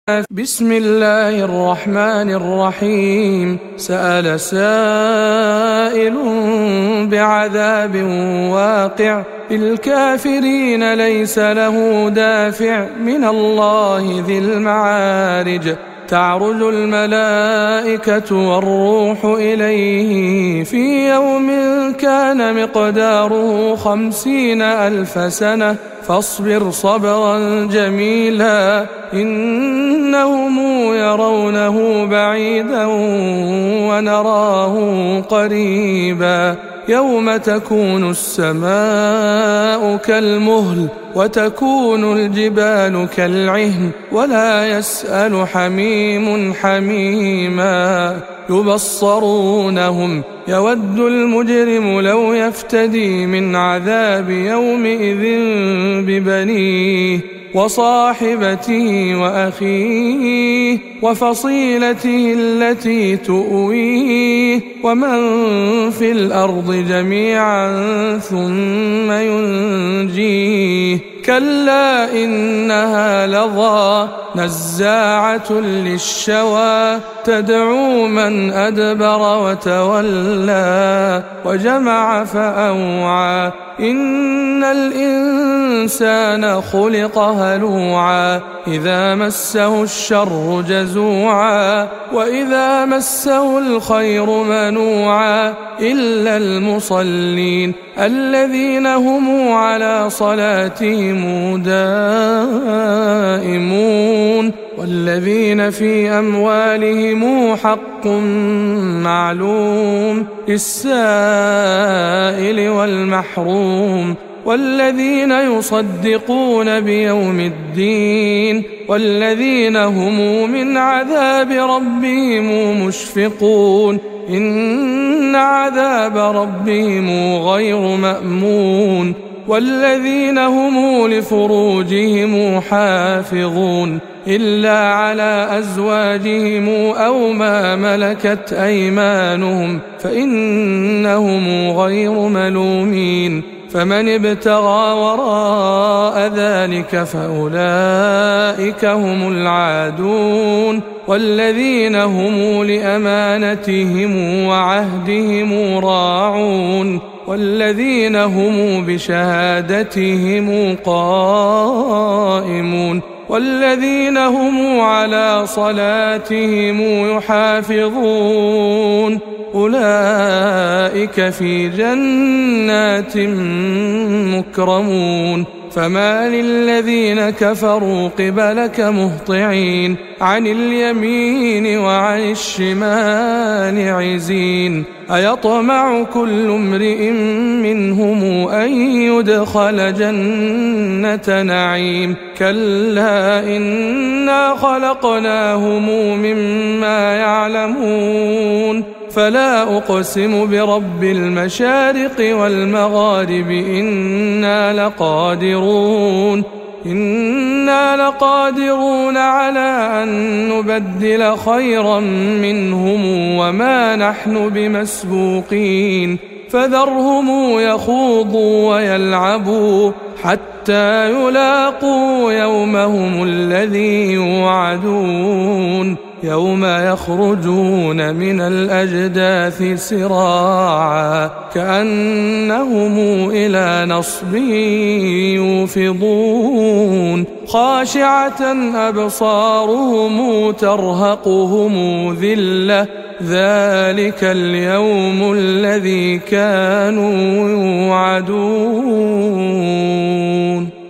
بسم الله الرحمن الرحيم. سأل سائل بعذاب واقع للكافرين ليس له دافع من الله ذي المعارج. تعرج الملائكة والروح إليه في يوم كان مقداره 50,000 سنة فاصبر صبرا جميلا إنهم يرونه بعيدا ونراه قريبا. يوم تكون السماء كالمهل وتكون الجبال كالعهن ولا يسأل حميم حميما. يبصرونهم يود المجرم لو يفتدي من عذاب يومئذ ببنيه وصاحبته وأخيه وفصيلته التي تؤويه ومن في الأرض جميعا ثم ينجيه. كلا إنها لظى نزاعة للشوى تدعو من أدبر وتولى وجمع فأوعى. إن الإنسان خلق هلوعا إذا مسه الشر جزوعا وإذا مسه الخير منوعا إلا المصلين الذين هم على صلاتهم دائمون والذين في أموالهم حق معلوم للسائل والمحروم والذين يصدقون بيوم الدين والذين هم من عذاب ربهم مشفقون. إن عذاب ربهم غير مأمون. والذين هم لفروجهم حافظون إلا على أزواجهم أو ما ملكت أيمانهم فإنهم غير ملومين. فمن ابتغى وراء ذلك فأولئك هم العادون. والذين هم لأمانتهم وعهدهم راعون والذين هم بشهادتهم قائمون والذين هم على صلاتهم يحافظون أولئك في جنات مكرمون. فما للذين كفروا قبلك مهطعين عن اليمين وعن الشمال عزين. أيطمع كل امرئ منهم أن يدخل جنة نعيم كلا إنا خلقناهم مما يعلمون. فلا أقسم برب المشارق والمغارب إنا لقادرون على أن نبدل خيرا منهم وما نحن بمسبوقين. فذرهم يخوضوا ويلعبوا حتى يلاقوا يومهم الذي يوعدون يوم يخرجون من الأجداث سراعا كأنهم إلى نصب يوفضون. خاشعة أبصارهم ترهقهم ذلة ذلك اليوم الذي كانوا يوعدون.